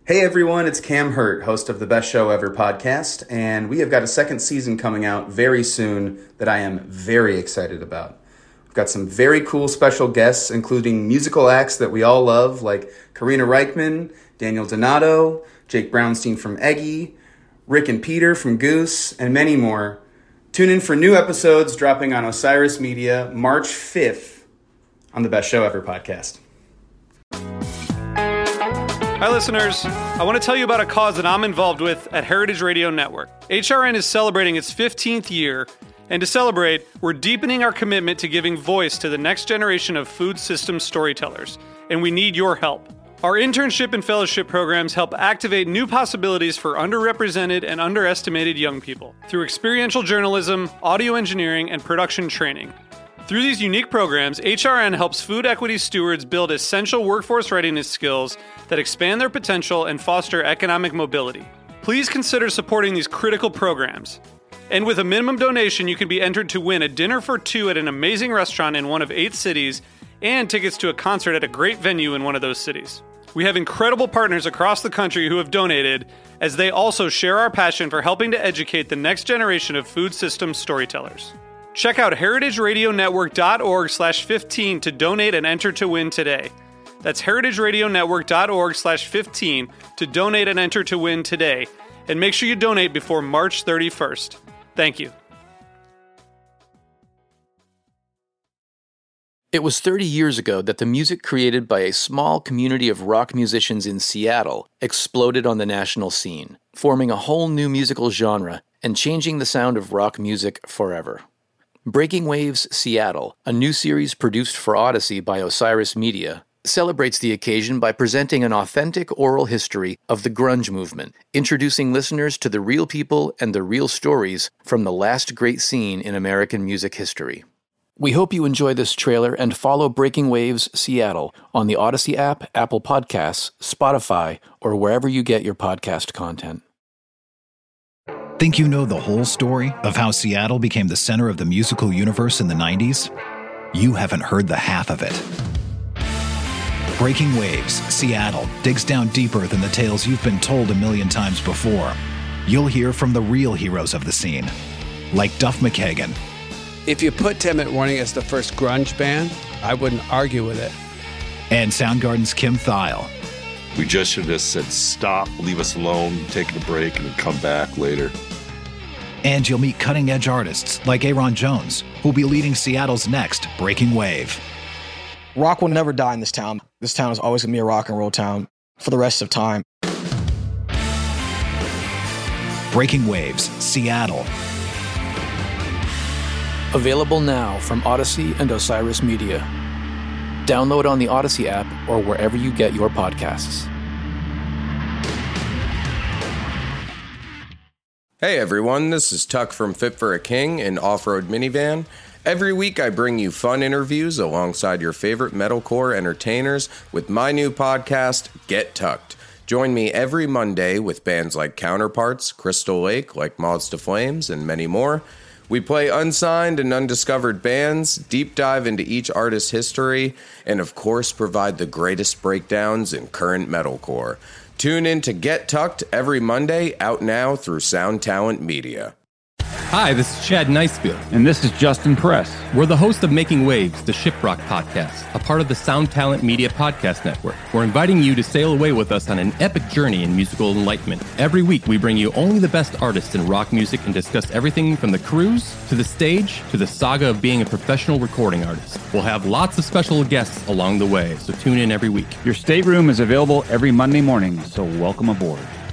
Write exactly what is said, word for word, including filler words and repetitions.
Hey everyone, it's Cam Hurt, host of the Best Show Ever podcast, and we have got a second season coming out very soon that I am very excited about. We've got some very cool special guests, including musical acts that we all love, like Karina Reichman, Daniel Donato, Jake Brownstein from Eggy, Rick and Peter from Goose, and many more. Tune in for new episodes dropping on Osiris Media March fifth on the Best Show Ever podcast. Hi listeners, I want to tell you about a cause that I'm involved with at Heritage Radio Network. H R N is celebrating its fifteenth year, and to celebrate, we're deepening our commitment to giving voice to the next generation of food systems storytellers, and we need your help. Our internship and fellowship programs help activate new possibilities for underrepresented and underestimated young people through experiential journalism, audio engineering, and production training. Through these unique programs, H R N helps food equity stewards build essential workforce readiness skills that expand their potential and foster economic mobility. Please consider supporting these critical programs. And with a minimum donation, you can be entered to win a dinner for two at an amazing restaurant in one of eight cities and tickets to a concert at a great venue in one of those cities. We have incredible partners across the country who have donated, as they also share our passion for helping to educate the next generation of food systems storytellers. Check out heritageradionetwork.org slash 15 to donate and enter to win today. That's heritageradionetwork.org slash 15 to donate and enter to win today. And make sure you donate before March thirty-first. Thank you. It was thirty years ago that the music created by a small community of rock musicians in Seattle exploded on the national scene, forming a whole new musical genre and changing the sound of rock music forever. Breaking Waves Seattle, a new series produced for Odyssey by Osiris Media, celebrates the occasion by presenting an authentic oral history of the grunge movement, introducing listeners to the real people and the real stories from the last great scene in American music history. We hope you enjoy this trailer and follow Breaking Waves Seattle on the Odyssey app, Apple Podcasts, Spotify, or wherever you get your podcast content. Think you know the whole story of how Seattle became the center of the musical universe in the nineties? You haven't heard the half of it. Breaking Waves Seattle digs down deeper than the tales you've been told a million times before. You'll hear from the real heroes of the scene, like Duff McKagan. If you put Temmet Warning as the first grunge band, I wouldn't argue with it. And Soundgarden's Kim Thile. We just should have said, stop, leave us alone, take a break, and then come back later. And you'll meet cutting-edge artists like Aaron Jones, who'll be leading Seattle's next Breaking Wave. Rock will never die in this town. This town is always going to be a rock and roll town for the rest of time. Breaking Waves, Seattle. Available now from Odyssey and Osiris Media. Download on the Odyssey app or wherever you get your podcasts. Hey everyone, this is Tuck from Fit for a King, an off-road minivan. Every week I bring you fun interviews alongside your favorite metalcore entertainers with my new podcast, Get Tucked. Join me every Monday with bands like Counterparts, Crystal Lake, like Moths to Flames, and many more. We play unsigned and undiscovered bands, deep dive into each artist's history, and of course provide the greatest breakdowns in current metalcore. Tune in to Get Tucked every Monday, out now through Sound Talent Media. Hi, this is Chad Nicefield. And this is Justin Press. We're the host of Making Waves, the Shiprock podcast, a part of the Sound Talent Media Podcast Network. We're inviting you to sail away with us on an epic journey in musical enlightenment. Every week, we bring you only the best artists in rock music and discuss everything from the cruise, to the stage, to the saga of being a professional recording artist. We'll have lots of special guests along the way, so tune in every week. Your stateroom is available every Monday morning, so welcome aboard.